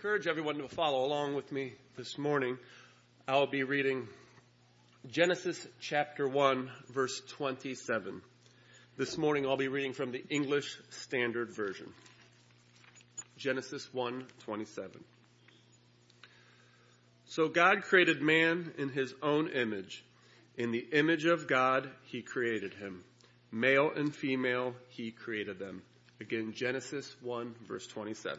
Encourage everyone to follow along with me this morning. I'll be reading Genesis chapter 1, verse 27. This morning I'll be reading from the English Standard Version. Genesis 1:27. So God created man in his own image. In the image of God he created him. Male and female he created them. Again, Genesis 1, verse 27.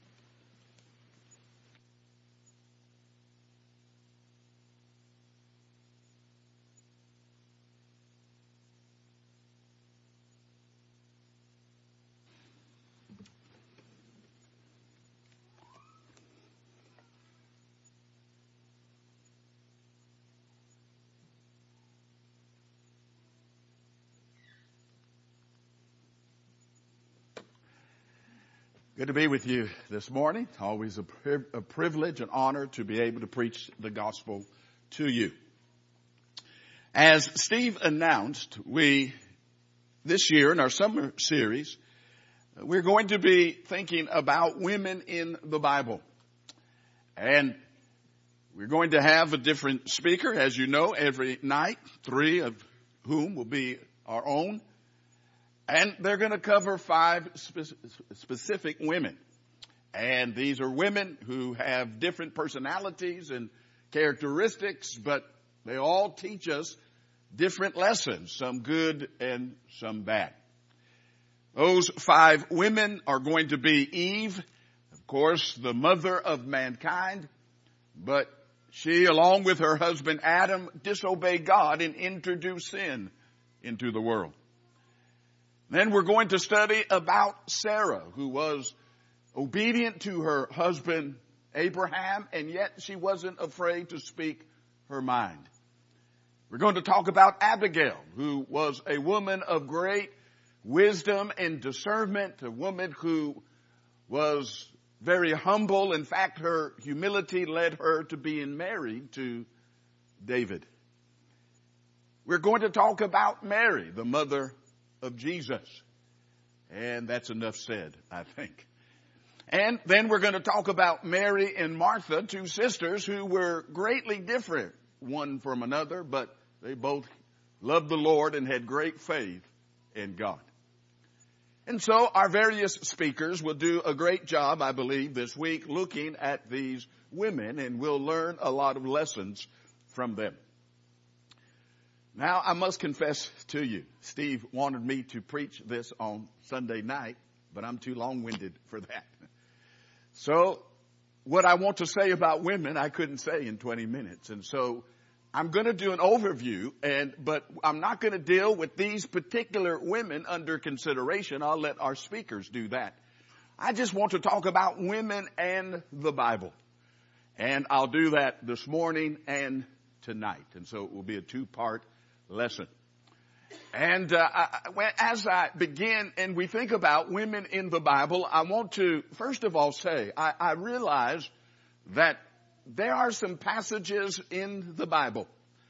Good to be with you this morning. Always a privilege and honor to be able to preach the gospel to you. As Steve announced, this year in our summer series, we're going to be thinking about women in the Bible. And we're going to have a different speaker, as you know, every night, 3 of whom will be our own. And they're going to cover 5 specific women. And these are women who have different personalities and characteristics, but they all teach us different lessons, some good and some bad. Those 5 women are going to be Eve, of course, the mother of mankind, but she, along with her husband Adam, disobeyed God and introduced sin into the world. Then we're going to study about Sarah, who was obedient to her husband Abraham, and yet she wasn't afraid to speak her mind. We're going to talk about Abigail, who was a woman of great wisdom and discernment, a woman who was very humble. In fact, her humility led her to being married to David. We're going to talk about Mary, the mother of Jesus. And that's enough said, I think. And then we're going to talk about Mary and Martha, 2 sisters who were greatly different one from another, but they both loved the Lord and had great faith in God. And so our various speakers will do a great job, I believe, this week looking at these women, and we'll learn a lot of lessons from them. Now, I must confess to you, Steve wanted me to preach this on Sunday night, but I'm too long-winded for that. So, what I want to say about women, I couldn't say in 20 minutes. And so, I'm going to do an overview, but I'm not going to deal with these particular women under consideration. I'll let our speakers do that. I just want to talk about women and the Bible. And I'll do that this morning and tonight. And so, it will be a 2-part lesson. And as I begin and we think about women in the Bible, I want to first of all say I realize that there are some passages in the Bible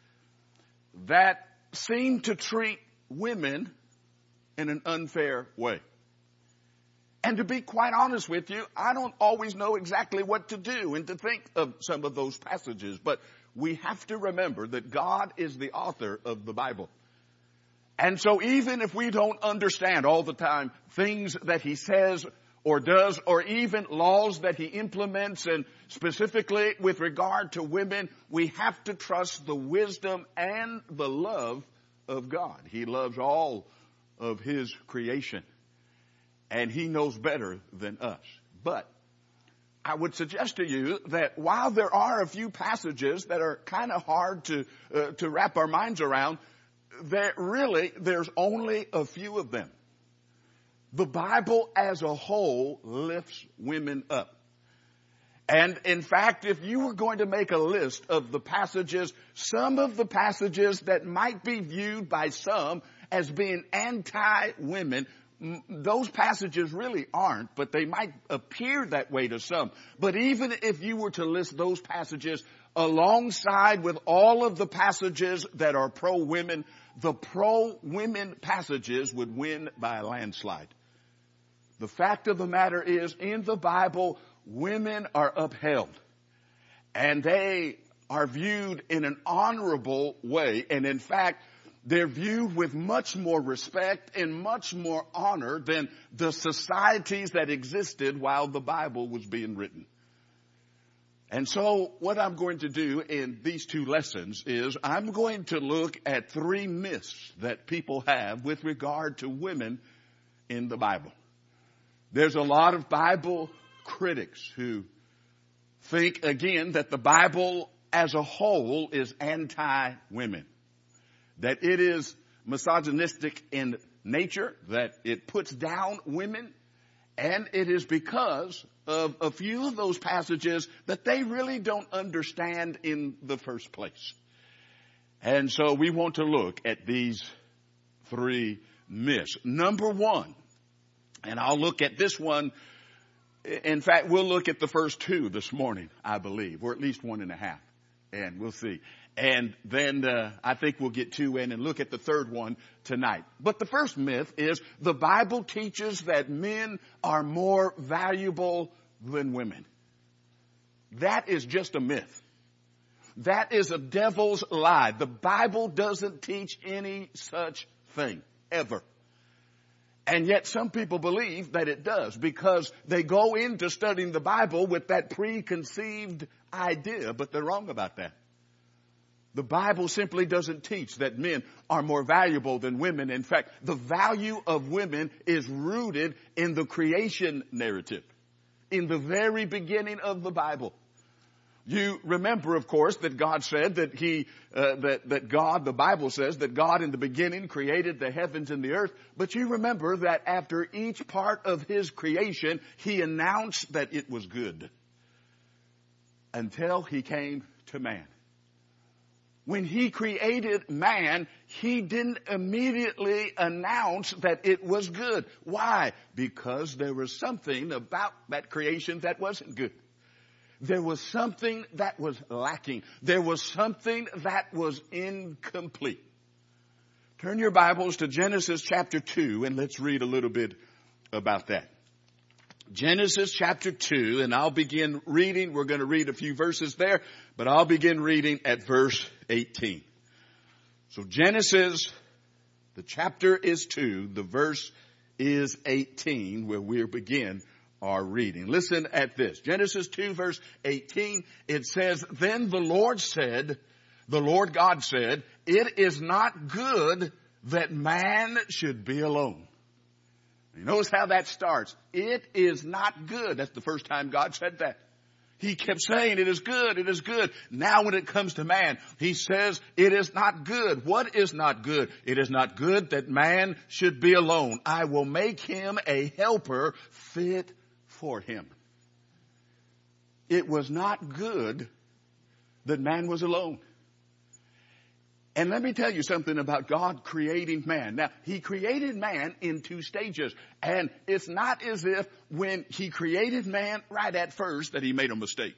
that seem to treat women in an unfair way. And to be quite honest with you, I don't always know exactly what to do and to think of some of those passages, but we have to remember that God is the author of the Bible. And so even if we don't understand all the time things that he says or does, or even laws that he implements, and specifically with regard to women, we have to trust the wisdom and the love of God. He loves all of his creation, and he knows better than us. But I would suggest to you that while there are a few passages that are kind of hard to wrap our minds around, there's only a few of them. The Bible as a whole lifts women up. And in fact, if you were going to make a list of the passages, some of the passages that might be viewed by some as being anti-women, those passages really aren't, but they might appear that way to some. But even if you were to list those passages alongside with all of the passages that are pro-women, the pro-women passages would win by a landslide. The fact of the matter is, in the Bible, women are upheld and they are viewed in an honorable way. And in fact, they're viewed with much more respect and much more honor than the societies that existed while the Bible was being written. And so what I'm going to do in these two lessons is I'm going to look at three myths that people have with regard to women in the Bible. There's a lot of Bible critics who think, again, that the Bible as a whole is anti-women, that it is misogynistic in nature, that it puts down women, and it is because of a few of those passages that they really don't understand in the first place. And so we want to look at these three myths. Number one, and I'll look at this one. In fact, we'll look at the first two this morning, I believe, or at least 1.5, and we'll see. And then I think we'll get two in and look at the third one tonight. But the first myth is the Bible teaches that men are more valuable than women. That is just a myth. That is a devil's lie. The Bible doesn't teach any such thing, ever. And yet some people believe that it does because they go into studying the Bible with that preconceived idea, but they're wrong about that. The Bible simply doesn't teach that men are more valuable than women. In fact, the value of women is rooted in the creation narrative, in the very beginning of the Bible. You remember, of course, that God said that the Bible says that God in the beginning created the heavens and the earth. But you remember that after each part of his creation, he announced that it was good until he came to man. When he created man, he didn't immediately announce that it was good. Why? Because there was something about that creation that wasn't good. There was something that was lacking. There was something that was incomplete. Turn your Bibles to Genesis chapter 2 and let's read a little bit about that. Genesis chapter 2, and I'll begin reading. We're going to read a few verses there, but I'll begin reading at verse 18. So Genesis, the chapter is 2, the verse is 18, where we'll begin our reading. Listen at this. Genesis 2 verse 18, it says, "Then the Lord God said, it is not good that man should be alone." You notice how that starts. It is not good. That's the first time God said that. He kept saying, it is good, it is good. Now when it comes to man, he says, it is not good. What is not good? It is not good that man should be alone. I will make him a helper fit for him. It was not good that man was alone. And let me tell you something about God creating man. Now, he created man in two stages. And it's not as if when he created man right at first that he made a mistake.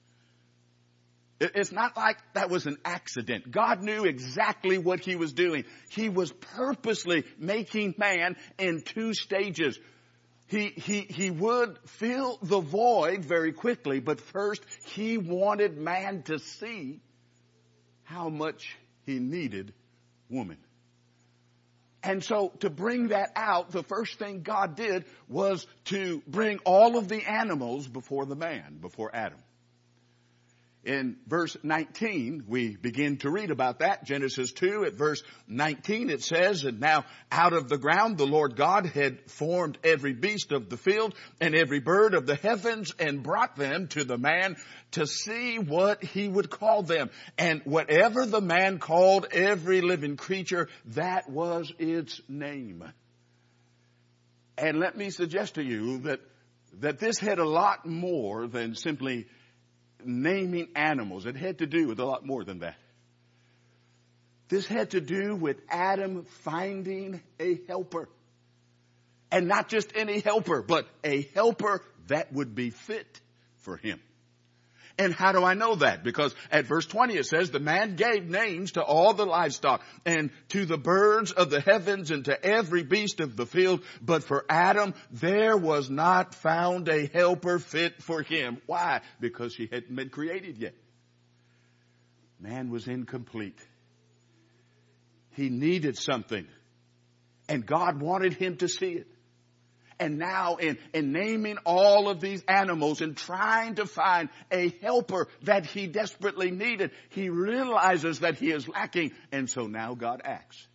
It's not like that was an accident. God knew exactly what he was doing. He was purposely making man in two stages. He would fill the void very quickly, but first he wanted man to see how much he needed woman. And so to bring that out, the first thing God did was to bring all of the animals before the man, before Adam. In verse 19, we begin to read about that. Genesis 2 at verse 19, it says, "And now out of the ground the Lord God had formed every beast of the field and every bird of the heavens and brought them to the man to see what he would call them. And whatever the man called every living creature, that was its name." And let me suggest to you that this had a lot more than simply naming animals. It had to do with a lot more than that. This had to do with Adam finding a helper. And not just any helper, but a helper that would be fit for him. And how do I know that? Because at verse 20 it says, the man gave names to all the livestock and to the birds of the heavens and to every beast of the field. But for Adam, there was not found a helper fit for him. Why? Because she hadn't been created yet. Man was incomplete. He needed something. And God wanted him to see it. And now in naming all of these animals and trying to find a helper that he desperately needed, he realizes that he is lacking. And so now God acts.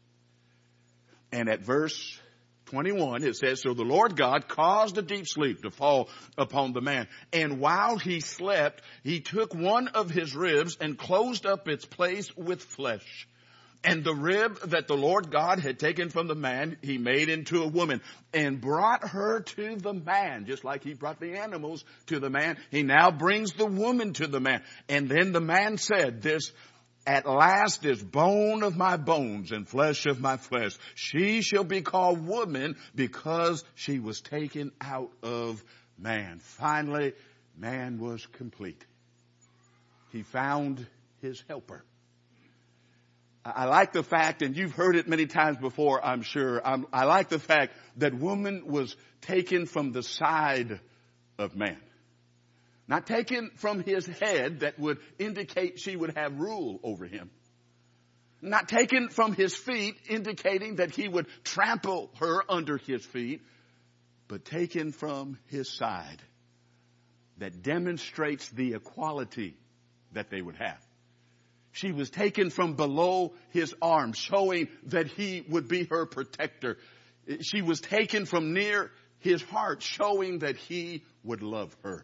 And at verse 21, it says, so the Lord God caused a deep sleep to fall upon the man. And while he slept, he took one of his ribs and closed up its place with flesh. And the rib that the Lord God had taken from the man, he made into a woman and brought her to the man. Just like he brought the animals to the man, he now brings the woman to the man. And then the man said, this at last is bone of my bones and flesh of my flesh. She shall be called woman because she was taken out of man. Finally, man was complete. He found his helper. I like the fact, and you've heard it many times before, I'm sure. I like the fact that woman was taken from the side of man. Not taken from his head that would indicate she would have rule over him. Not taken from his feet, indicating that he would trample her under his feet. But taken from his side that demonstrates the equality that they would have. She was taken from below his arm, showing that he would be her protector. She was taken from near his heart, showing that he would love her.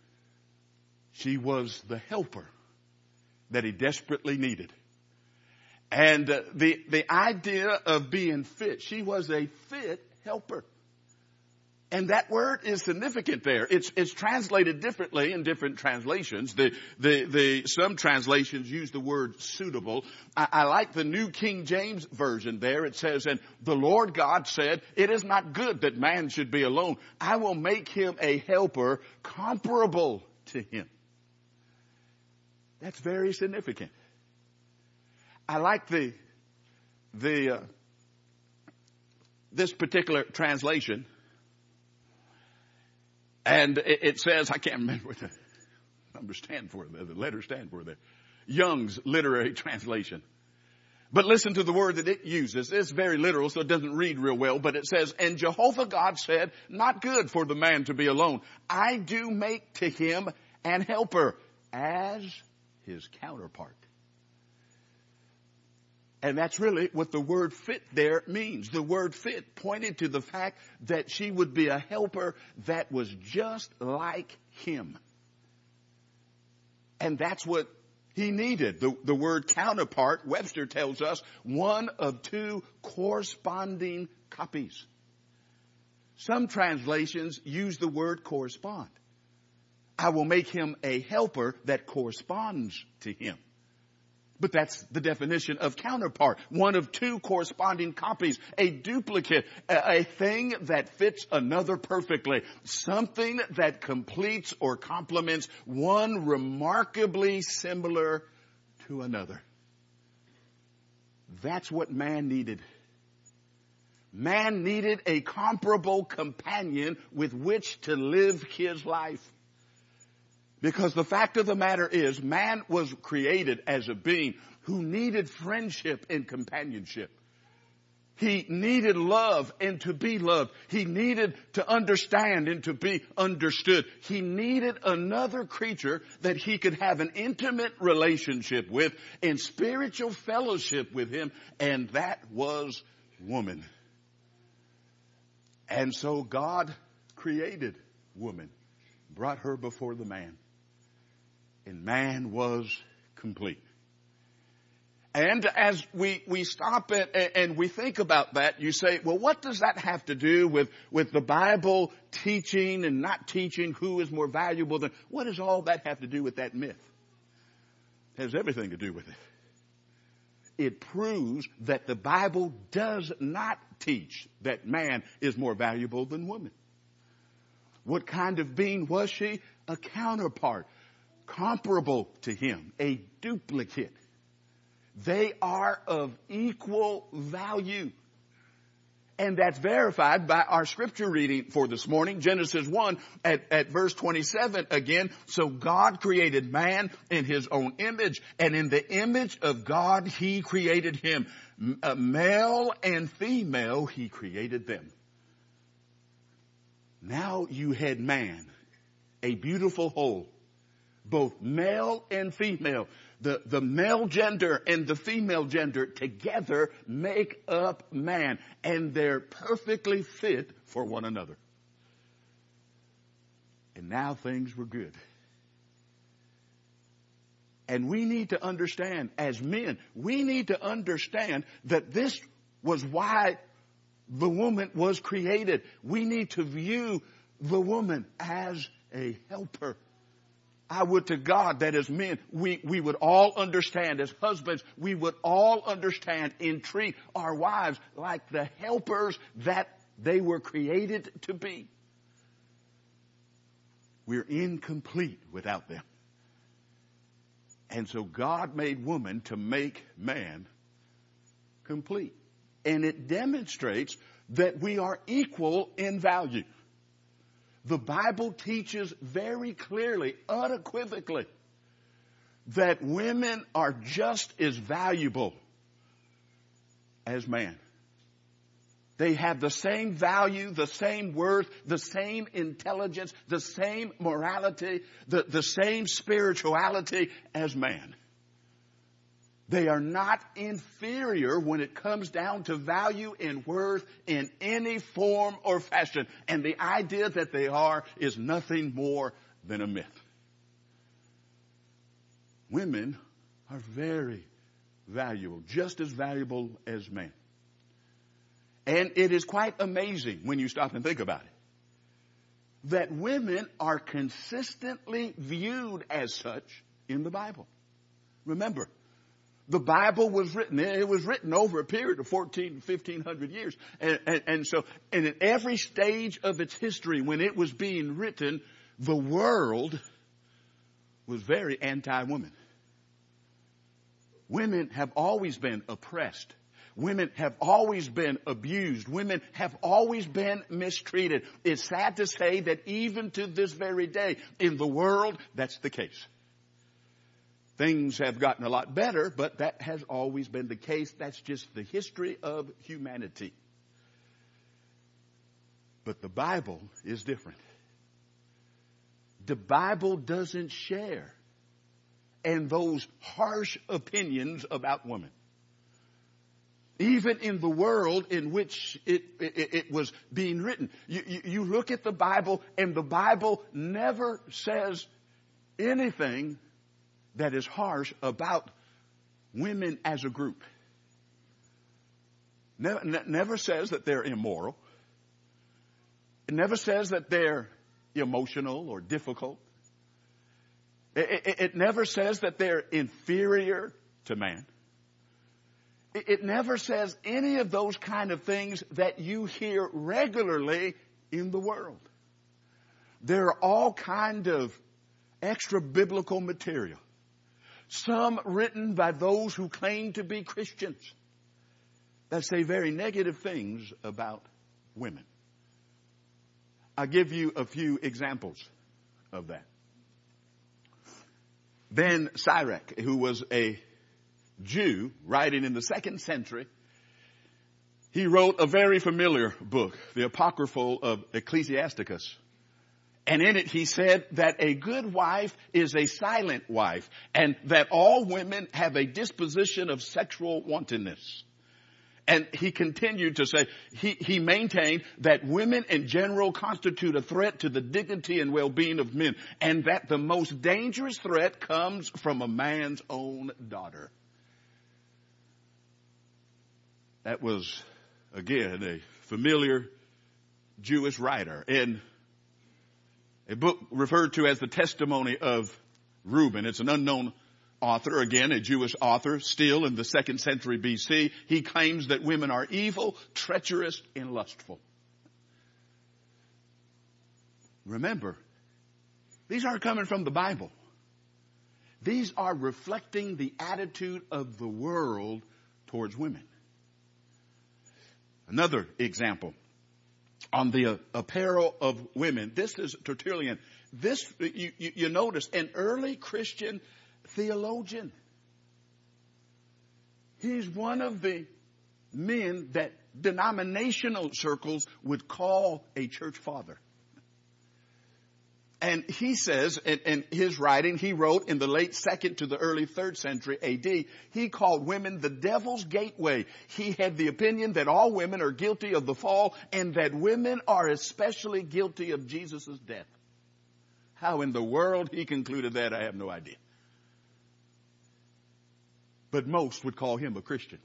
She was the helper that he desperately needed. And the idea of being fit, she was a fit helper. And that word is significant there. It's translated differently in different translations. Some translations use the word suitable. I like the New King James Version there. It says, and the Lord God said, it is not good that man should be alone. I will make him a helper comparable to him. That's very significant. I like this particular translation. And it says, I can't remember what the numbers stand for, the letters stand for there. Young's literary translation. But listen to the word that it uses. It's very literal, so it doesn't read real well. But it says, and Jehovah God said, not good for the man to be alone. I do make to him an helper as his counterpart. And that's really what the word fit there means. The word fit pointed to the fact that she would be a helper that was just like him. And that's what he needed. The word counterpart, Webster tells us, one of two corresponding copies. Some translations use the word correspond. I will make him a helper that corresponds to him. But that's the definition of counterpart. One of two corresponding copies. A duplicate. A thing that fits another perfectly. Something that completes or complements one remarkably similar to another. That's what man needed. Man needed a comparable companion with which to live his life. Because the fact of the matter is, man was created as a being who needed friendship and companionship. He needed love and to be loved. He needed to understand and to be understood. He needed another creature that he could have an intimate relationship with and spiritual fellowship with him. And that was woman. And so God created woman, brought her before the man. And man was complete. And as we stop and we think about that, you say, well, what does that have to do with the Bible teaching and not teaching who is more valuable than, what does all that have to do with that myth? It has everything to do with it. It proves that the Bible does not teach that man is more valuable than woman. What kind of being was she? A counterpart. comparable to him, a duplicate. They are of equal value. And that's verified by our scripture reading for this morning, Genesis 1 at verse 27 again. So God created man in his own image, and in the image of God he created him. Male and female he created them. Now you had man, a beautiful whole, both male and female. The male gender and the female gender together make up man, and they're perfectly fit for one another. And now things were good. And we need to understand, as men, we need to understand that this was why the woman was created. We need to view the woman as a helper. I would to God that as men, we would all understand, as husbands, we would all understand and treat our wives like the helpers that they were created to be. We're incomplete without them. And so God made woman to make man complete. And it demonstrates that we are equal in value. The Bible teaches very clearly, unequivocally, that women are just as valuable as man. They have the same value, the same worth, the same intelligence, the same morality, the same spirituality as man. They are not inferior when it comes down to value and worth in any form or fashion. And the idea that they are is nothing more than a myth. Women are very valuable, just as valuable as men. And it is quite amazing when you stop and think about it, that women are consistently viewed as such in the Bible. Remember, the Bible was written, it was written over a period of 1,500 years. And so in every stage of its history, when it was being written, the world was very anti-woman. Women have always been oppressed. Women have always been abused. Women have always been mistreated. It's sad to say that even to this very day in the world, that's the case. Things have gotten a lot better, but that has always been the case. That's just the history of humanity. But the Bible is different. The Bible doesn't share in those harsh opinions about women. Even in the world in which it was being written. You look at the Bible, and the Bible never says anything that is harsh about women as a group. Never says that they're immoral. It never says that they're emotional or difficult. It never says that they're inferior to man. It never says any of those kind of things that you hear regularly in the world. There are all kind of extra biblical material. Some written by those who claim to be Christians that say very negative things about women. I'll give you a few examples of that. Ben Sirach, who was a Jew writing in the 2nd century, he wrote a very familiar book, the Apocryphal of Ecclesiasticus. And in it he said that a good wife is a silent wife, and that all women have a disposition of sexual wantonness. And he continued to say, he maintained that women in general constitute a threat to the dignity and well-being of men, and that the most dangerous threat comes from a man's own daughter. That was, again, a familiar Jewish writer in a book referred to as the Testimony of Reuben. It's an unknown author, again, a Jewish author, still in the 2nd century BC. He claims that women are evil, treacherous, and lustful. Remember, these aren't coming from the Bible. These are reflecting the attitude of the world towards women. Another example on the apparel of women. This is Tertullian. This, you notice, an early Christian theologian. He's one of the men that denominational circles would call a church father. And he says, in his writing, he wrote in the late 2nd to the early 3rd century AD, he called women the devil's gateway. He had the opinion that all women are guilty of the fall and that women are especially guilty of Jesus' death. How in the world he concluded that, I have no idea. But most would call him a Christian.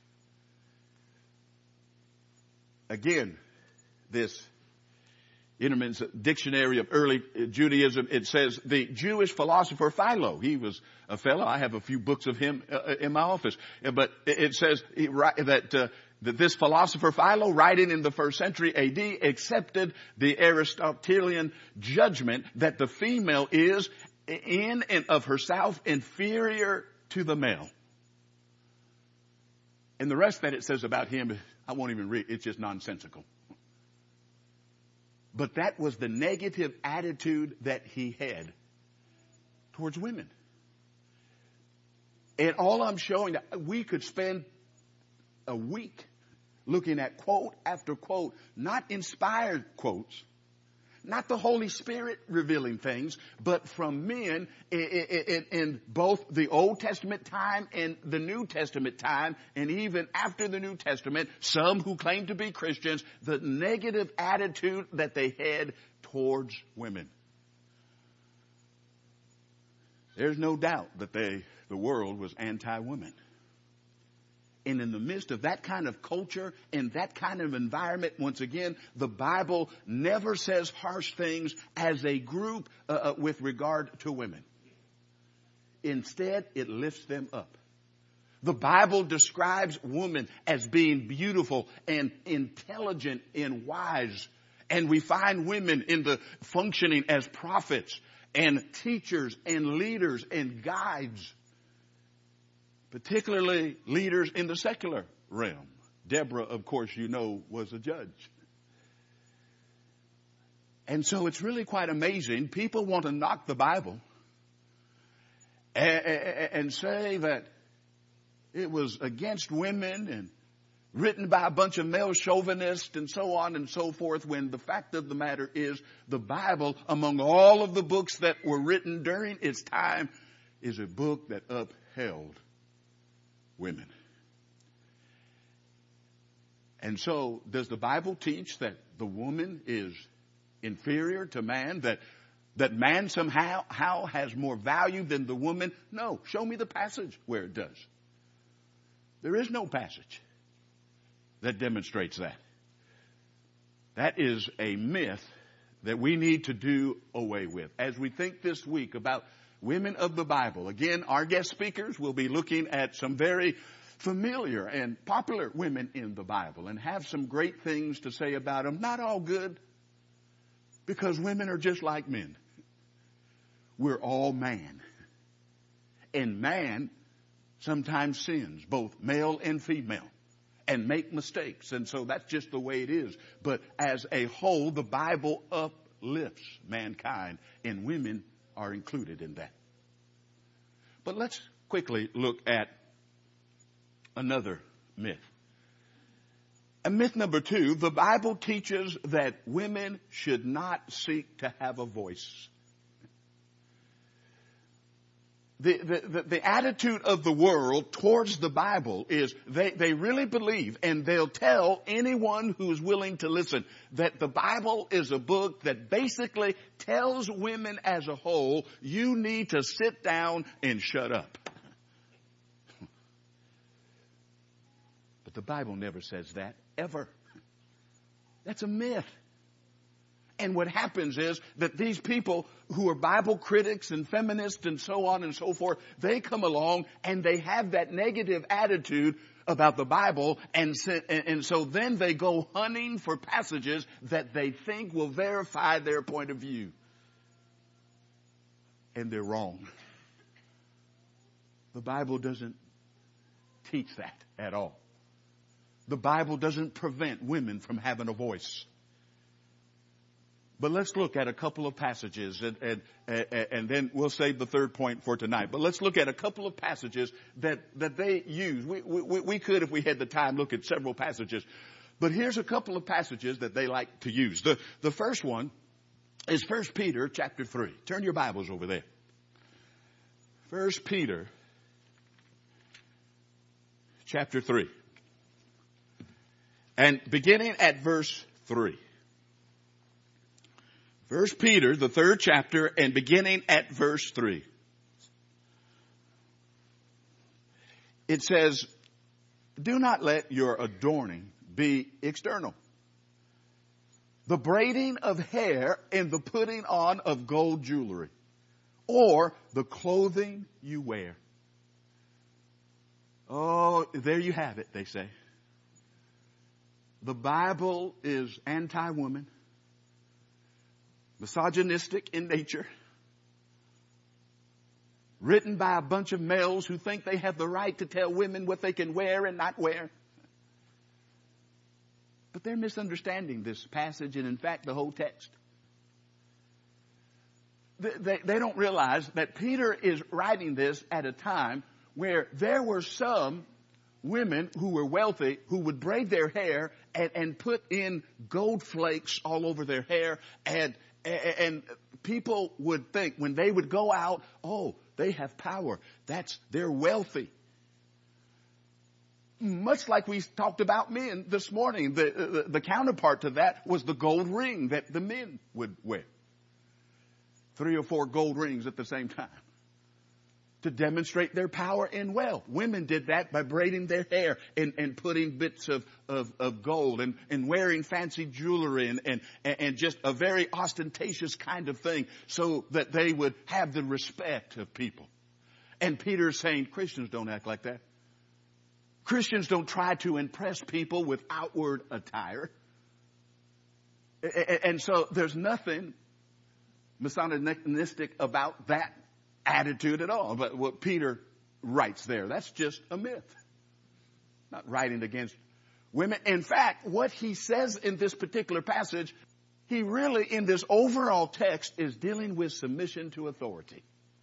Again, this Innerman's Dictionary of Early Judaism, it says the Jewish philosopher Philo. He was a fellow. I have a few books of him in my office. But it says that this philosopher Philo, writing in the 1st century AD, accepted the Aristotelian judgment that the female is in and of herself inferior to the male. And the rest that it says about him, I won't even read. It's just nonsensical. But that was the negative attitude that he had towards women. And all I'm showing, we could spend a week looking at quote after quote, not inspired quotes, not the Holy Spirit revealing things, but from men in both the Old Testament time and the New Testament time, and even after the New Testament, some who claim to be Christians, the negative attitude that they had towards women. There's no doubt that the world was anti-woman. And in the midst of that kind of culture and that kind of environment, once again, the Bible never says harsh things as a group with regard to women. Instead, it lifts them up. The Bible describes women as being beautiful and intelligent and wise. And we find women in the functioning as prophets and teachers and leaders and guides. Particularly leaders in the secular realm. Deborah, of course, you know, was a judge. And so it's really quite amazing. People want to knock the Bible and say that it was against women and written by a bunch of male chauvinists and so on and so forth, when the fact of the matter is the Bible, among all of the books that were written during its time, is a book that upheld women. And so, does the Bible teach that the woman is inferior to man? That man somehow has more value than the woman? No. Show me the passage where it does. There is no passage that demonstrates that. That is a myth that we need to do away with. As we think this week about women of the Bible. Again, our guest speakers will be looking at some very familiar and popular women in the Bible and have some great things to say about them. Not all good, because women are just like men. We're all man. And man sometimes sins, both male and female, and make mistakes. And so that's just the way it is. But as a whole, the Bible uplifts mankind, and women are included in that. But let's quickly look at another myth. And myth number 2, the Bible teaches that women should not seek to have a voice. The attitude of the world towards the Bible is they really believe, and they'll tell anyone who's willing to listen, that the Bible is a book that basically tells women as a whole, you need to sit down and shut up. But the Bible never says that, ever. That's a myth. And what happens is that these people who are Bible critics and feminists and so on and so forth, they come along and they have that negative attitude about the Bible, and so then they go hunting for passages that they think will verify their point of view. And they're wrong. The Bible doesn't teach that at all. The Bible doesn't prevent women from having a voice. But let's look at a couple of passages and then we'll save the third point for tonight. But let's look at a couple of passages that they use. We could, if we had the time, look at several passages. But here's a couple of passages that they like to use. The first one is 1 Peter chapter 3. Turn your Bibles over there. 1 Peter chapter 3. And beginning at verse 3. 1 Peter, the third chapter, and beginning at verse 3. It says, do not let your adorning be external. The braiding of hair and the putting on of gold jewelry, or the clothing you wear. Oh, there you have it, they say. The Bible is anti-woman, misogynistic in nature, written by a bunch of males who think they have the right to tell women what they can wear and not wear. But they're misunderstanding this passage and, in fact, the whole text. They don't realize that Peter is writing this at a time where there were some women who were wealthy who would braid their hair and put in gold flakes all over their hair, and people would think when they would go out, oh, they have power. They're wealthy. Much like we talked about men this morning, the counterpart to that was the gold ring that the men would wear. 3 or 4 gold rings at the same time to demonstrate their power and wealth. Women did that by braiding their hair and putting bits of gold and wearing fancy jewelry and just a very ostentatious kind of thing so that they would have the respect of people. And Peter's saying Christians don't act like that. Christians don't try to impress people with outward attire. And so there's nothing misogynistic about that attitude at all. But what Peter writes there, that's just a myth. Not writing against women. In fact, what he says in this particular passage, he really, in this overall text, is dealing with submission to authority.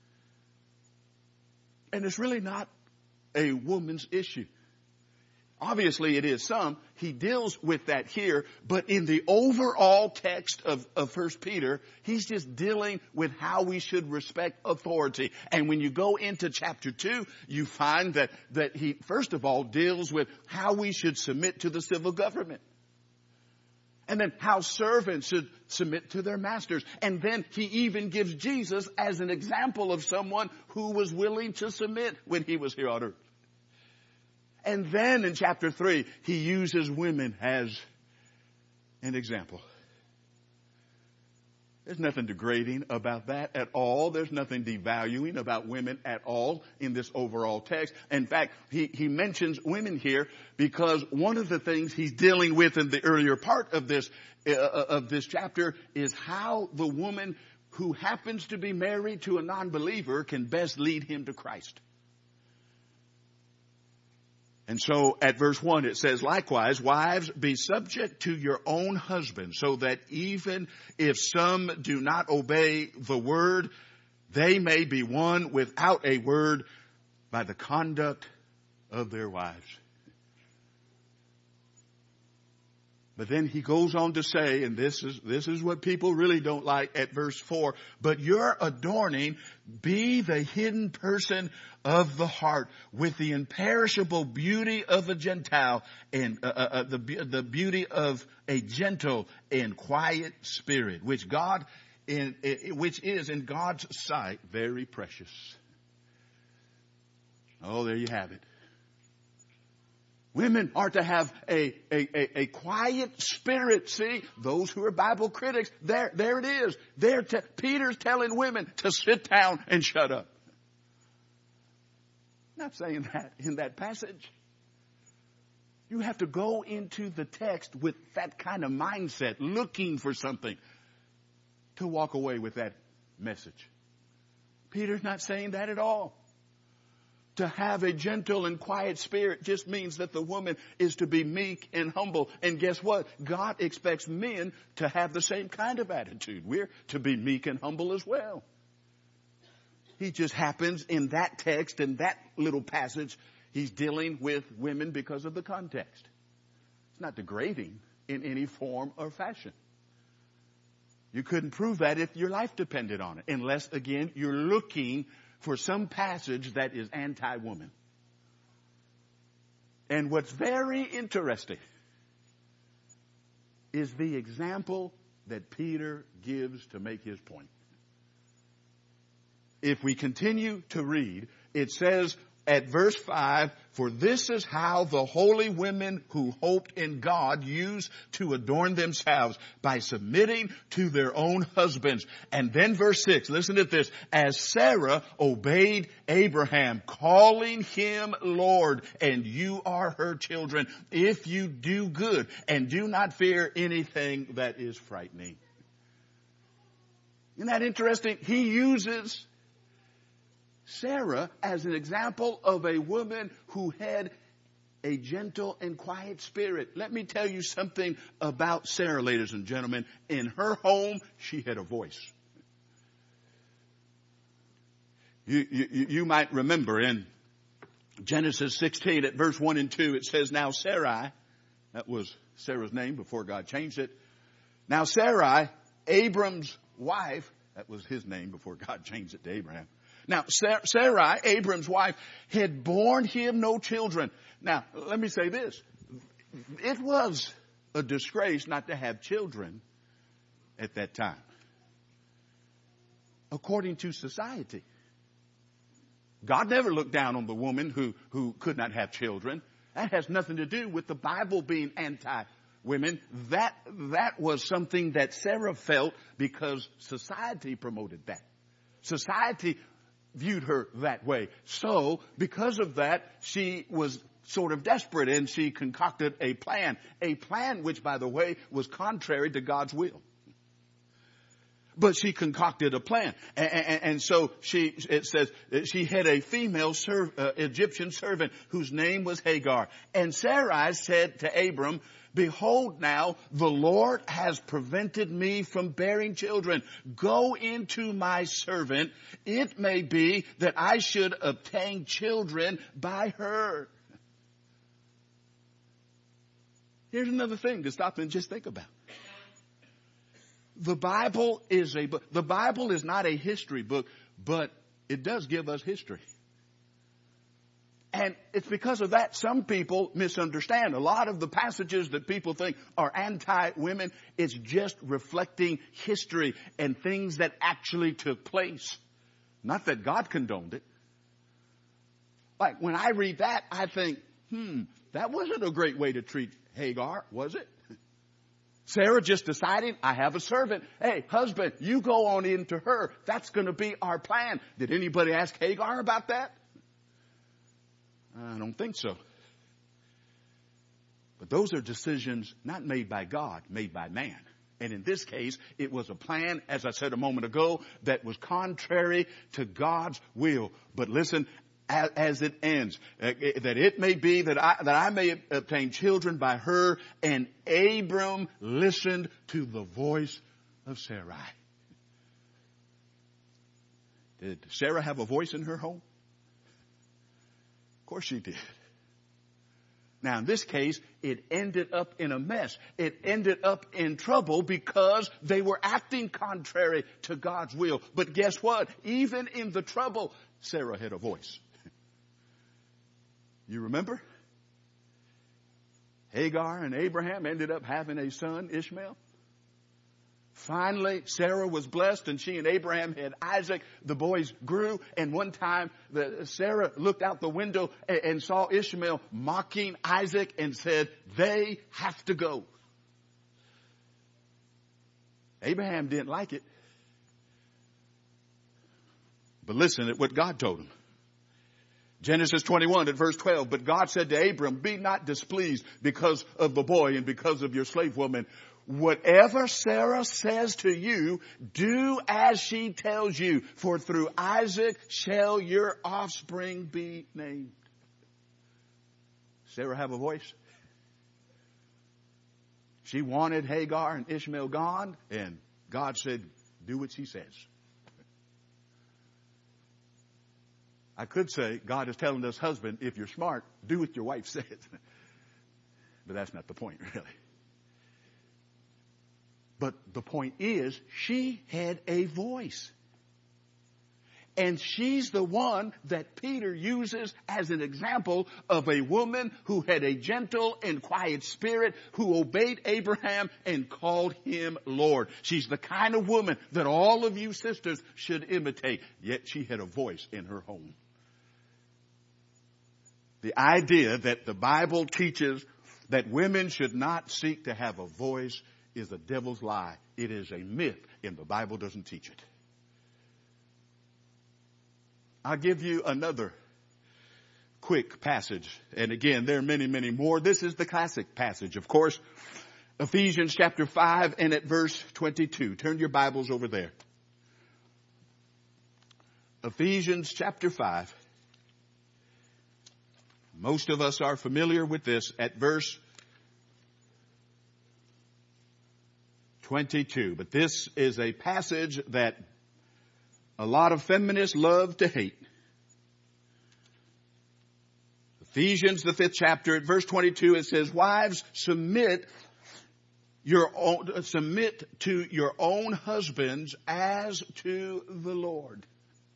And it's really not a woman's issue. Obviously, it is some. He deals with that here. But in the overall text of 1 Peter, he's just dealing with how we should respect authority. And when you go into chapter 2, you find that he, first of all, deals with how we should submit to the civil government. And then how servants should submit to their masters. And then he even gives Jesus as an example of someone who was willing to submit when he was here on earth. And then in chapter 3, he uses women as an example. There's nothing degrading about that at all. There's nothing devaluing about women at all in this overall text. In fact, he mentions women here because one of the things he's dealing with in the earlier part of this chapter is how the woman who happens to be married to a non-believer can best lead him to Christ. And so at verse 1 it says, likewise, wives, be subject to your own husbands, so that even if some do not obey the word, they may be won without a word by the conduct of their wives. But then he goes on to say, and this is what people really don't like at verse 4, but your adorning be the hidden person of the heart with the imperishable beauty of a Gentile and the beauty of a gentle and quiet spirit, which is in God's sight very precious. Oh, there you have it. Women are to have a quiet spirit. See, those who are Bible critics, there it is. Peter's telling women to sit down and shut up. Not saying that in that passage. You have to go into the text with that kind of mindset, looking for something to walk away with that message. Peter's not saying that at all. To have a gentle and quiet spirit just means that the woman is to be meek and humble. And guess what? God expects men to have the same kind of attitude. We're to be meek and humble as well. He just happens in that text, in that little passage, he's dealing with women because of the context. It's not degrading in any form or fashion. You couldn't prove that if your life depended on it, unless, again, you're looking for some passage that is anti-woman. And what's very interesting is the example that Peter gives to make his point. If we continue to read, it says at verse 5, for this is how the holy women who hoped in God used to adorn themselves, by submitting to their own husbands. And then verse 6, listen to this. As Sarah obeyed Abraham, calling him Lord, and you are her children, if you do good and do not fear anything that is frightening. Isn't that interesting? He uses Sarah as an example of a woman who had a gentle and quiet spirit. Let me tell you something about Sarah, ladies and gentlemen. In her home, she had a voice. You might remember in Genesis 16 at verse 1 and 2, it says, now Sarai, that was Sarah's name before God changed it. Now Sarai, Abram's wife, that was his name before God changed it to Abraham. Now, Sarai, Abram's wife, had borne him no children. Now, let me say this. It was a disgrace not to have children at that time, according to society. God never looked down on the woman who could not have children. That has nothing to do with the Bible being anti-women. That was something that Sarah felt because society promoted that. Society viewed her that way. So, because of that, she was sort of desperate and she concocted a plan which, by the way, was contrary to God's will. But she concocted a plan. And so it says she had a female Egyptian servant whose name was Hagar. And Sarai said to Abram, behold now, the Lord has prevented me from bearing children. Go into my servant. It may be that I should obtain children by her. Here's another thing to stop and just think about. The Bible is not a history book, but it does give us history. And it's because of that some people misunderstand. A lot of the passages that people think are anti-women, it's just reflecting history and things that actually took place. Not that God condoned it. Like when I read that, I think, that wasn't a great way to treat Hagar, was it? Sarah just deciding, I have a servant. Hey, husband, you go on into her. That's going to be our plan. Did anybody ask Hagar about that? I don't think so. But those are decisions not made by God, made by man. And in this case, it was a plan, as I said a moment ago, that was contrary to God's will. But listen, as it ends, that it may be that I may obtain children by her. And Abram listened to the voice of Sarai. Did Sarah have a voice in her home? Of course she did. Now in this case, it ended up in a mess. It ended up in trouble because they were acting contrary to God's will. But guess what? Even in the trouble, Sarah had a voice. You remember? Hagar and Abraham ended up having a son, Ishmael. Finally, Sarah was blessed and she and Abraham had Isaac. The boys grew, and one time Sarah looked out the window and saw Ishmael mocking Isaac and said, they have to go. Abraham didn't like it. But listen at what God told him. Genesis 21 at verse 12, but God said to Abram, be not displeased because of the boy and because of your slave woman. whatever Sarah says to you, do as she tells you, for through Isaac shall your offspring be named. Sarah have a voice? She wanted Hagar and Ishmael gone, and God said, do what she says. I could say, God is telling us, husband, if you're smart, do what your wife says. But that's not the point, really. But the point is, she had a voice. And she's the one that Peter uses as an example of a woman who had a gentle and quiet spirit, who obeyed Abraham and called him Lord. She's the kind of woman that all of you sisters should imitate. Yet she had a voice in her home. The idea that the Bible teaches that women should not seek to have a voice is a devil's lie. It is a myth, and the Bible doesn't teach it. I'll give you another quick passage. And again, there are many, many more. This is the classic passage, of course. Ephesians chapter 5 and at verse 22. Turn your Bibles over there. Ephesians chapter 5. Most of us are familiar with this at verse 22. But this is a passage that a lot of feminists love to hate. Ephesians, the 5th chapter, at verse 22, it says, wives, submit to your own husbands as to the Lord.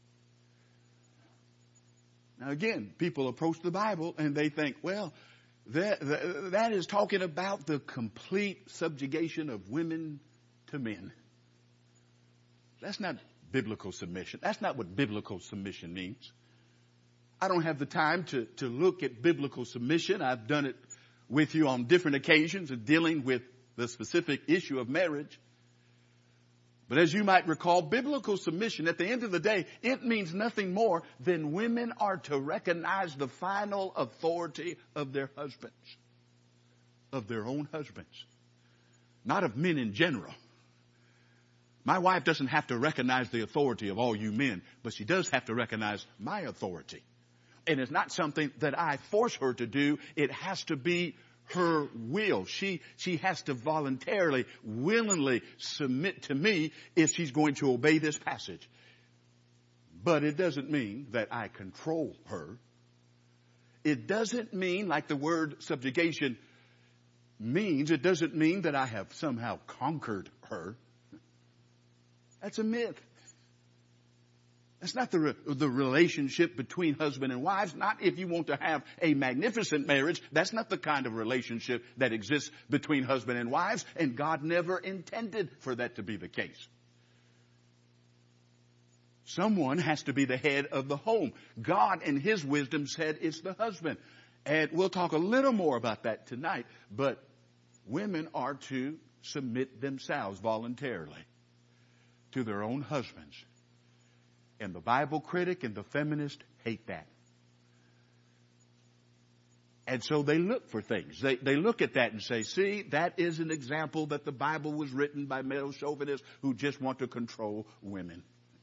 Now again, people approach the Bible and they think, well, that is talking about the complete subjugation of women to men. That's not biblical submission. That's not what biblical submission means. I don't have the time to look at biblical submission. I've done it with you on different occasions of dealing with the specific issue of marriage. But as you might recall, biblical submission, at the end of the day, it means nothing more than women are to recognize the final authority of their husbands, of their own husbands, not of men in general. My wife doesn't have to recognize the authority of all you men, but she does have to recognize my authority. And it's not something that I force her to do. It has to be her will. She has to voluntarily, willingly submit to me if she's going to obey this passage. But it doesn't mean that I control her. It doesn't mean, like the word subjugation means, it doesn't mean that I have somehow conquered her. That's a myth. That's not the relationship between husband and wives. Not if you want to have a magnificent marriage. That's not the kind of relationship that exists between husband and wives. And God never intended for that to be the case. Someone has to be the head of the home. God in his wisdom said it's the husband. And we'll talk a little more about that tonight. But women are to submit themselves voluntarily to their own husbands. And the Bible critic and the feminist hate that. And so they look for things. They look at that and say, see, that is an example that the Bible was written by male chauvinists who just want to control women.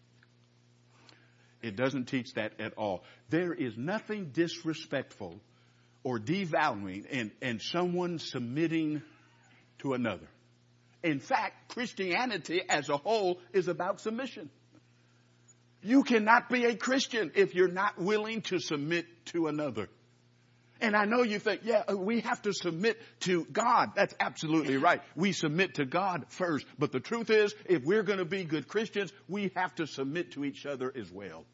It doesn't teach that at all. There is nothing disrespectful or devaluing in someone submitting to another. In fact, Christianity as a whole is about submission. You cannot be a Christian if you're not willing to submit to another. And I know you think, yeah, we have to submit to God. That's absolutely right. We submit to God first. But the truth is, if we're going to be good Christians, we have to submit to each other as well.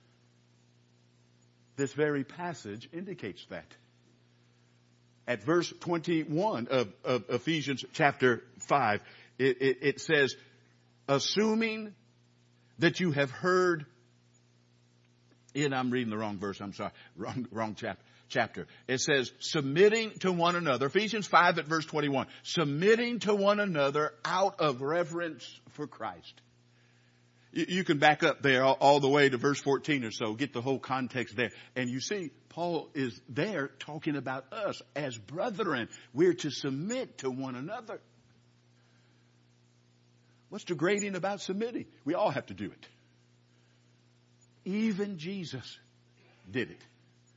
This very passage indicates that. At verse 21 of Ephesians chapter 5, it says, assuming that you have heard, and I'm reading the wrong verse, I'm sorry, wrong chapter. It says, submitting to one another, Ephesians 5 at verse 21, submitting to one another out of reverence for Christ. You can back up there all the way to verse 14 or so, get the whole context there. And you see, Paul is there talking about us as brethren. We're to submit to one another. What's degrading about submitting? We all have to do it. Even Jesus did it.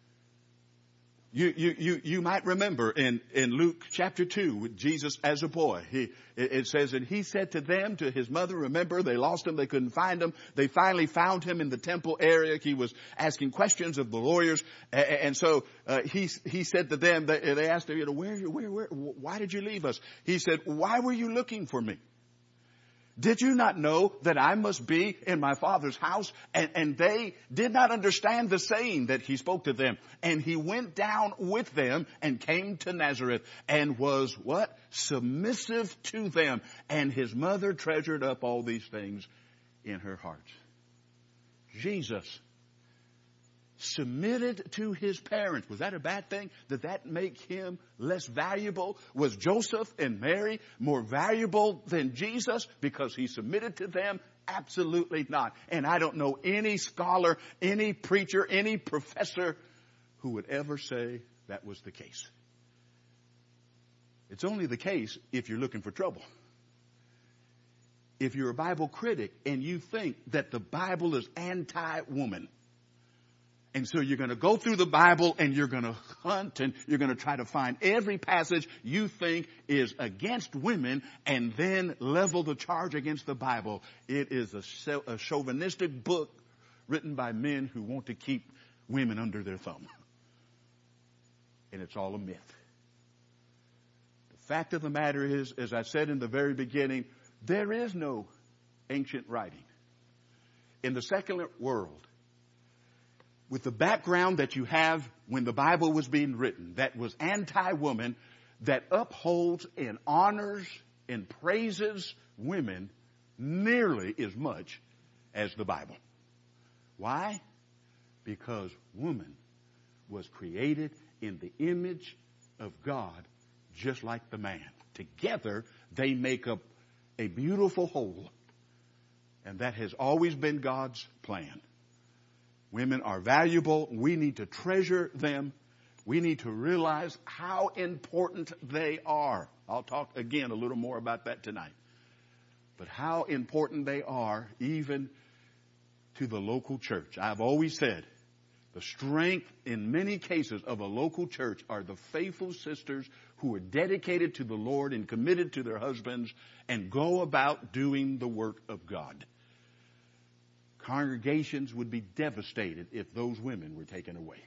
You might remember in Luke chapter 2 with Jesus as a boy. It says, and he said to them, to his mother, remember, they lost him, they couldn't find him. They finally found him in the temple area. He was asking questions of the lawyers. And so he said to them, they asked him, where, why did you leave us? He said, why were you looking for me? Did you not know that I must be in my Father's house? And they did not understand the saying that he spoke to them. And he went down with them and came to Nazareth and was what? Submissive to them. And his mother treasured up all these things in her heart. Jesus submitted to his parents. Was that a bad thing? Did that make him less valuable? Was Joseph and Mary more valuable than Jesus because he submitted to them? Absolutely not. And I don't know any scholar, any preacher, any professor who would ever say that was the case. It's only the case if you're looking for trouble. If you're a Bible critic and you think that the Bible is anti-woman, and so you're going to go through the Bible and you're going to hunt and you're going to try to find every passage you think is against women and then level the charge against the Bible. It is a chauvinistic book written by men who want to keep women under their thumb. And it's all a myth. The fact of the matter is, as I said in the very beginning, there is no ancient writing in the secular world with the background that you have when the Bible was being written, that was anti-woman, that upholds and honors and praises women nearly as much as the Bible. Why? Because woman was created in the image of God, just like the man. Together, they make up a beautiful whole. And that has always been God's plan. Women are valuable. We need to treasure them. We need to realize how important they are. I'll talk again a little more about that tonight. But how important they are even to the local church. I've always said the strength in many cases of a local church are the faithful sisters who are dedicated to the Lord and committed to their husbands and go about doing the work of God. Congregations would be devastated if those women were taken away.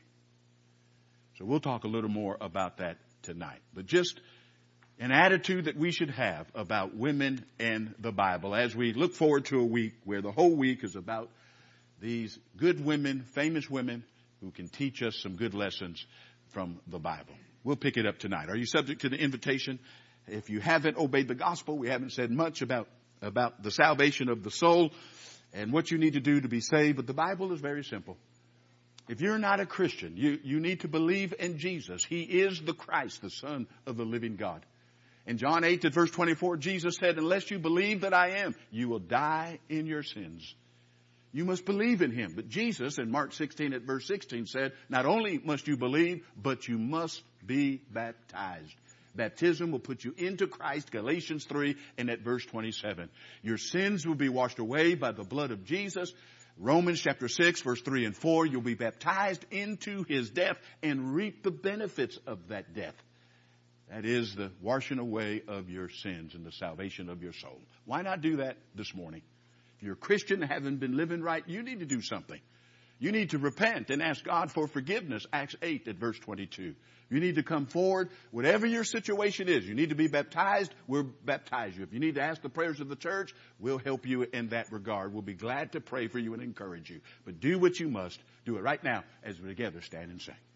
So we'll talk a little more about that tonight. But just an attitude that we should have about women and the Bible as we look forward to a week where the whole week is about these good women, famous women who can teach us some good lessons from the Bible. We'll pick it up tonight. Are you subject to the invitation? If you haven't obeyed the gospel, we haven't said much about the salvation of the soul and what you need to do to be saved. But the Bible is very simple. If you're not a Christian, you need to believe in Jesus. He is the Christ, the Son of the living God. In John 8 at verse 24, Jesus said, unless you believe that I am, you will die in your sins. You must believe in him. But Jesus in Mark 16 at verse 16 said, not only must you believe, but you must be baptized. Baptism will put you into Christ, Galatians 3 and at verse 27. Your sins will be washed away by the blood of Jesus. Romans chapter 6 verse 3 and 4, you'll be baptized into his death and reap the benefits of that death. That is the washing away of your sins and the salvation of your soul. Why not do that this morning? If you're a Christian and haven't been living right, you need to do something. You need to repent and ask God for forgiveness, Acts 8 at verse 22. You need to come forward, whatever your situation is. You need to be baptized, we'll baptize you. If you need to ask the prayers of the church, we'll help you in that regard. We'll be glad to pray for you and encourage you. But do what you must. Do it right now as we together stand and sing.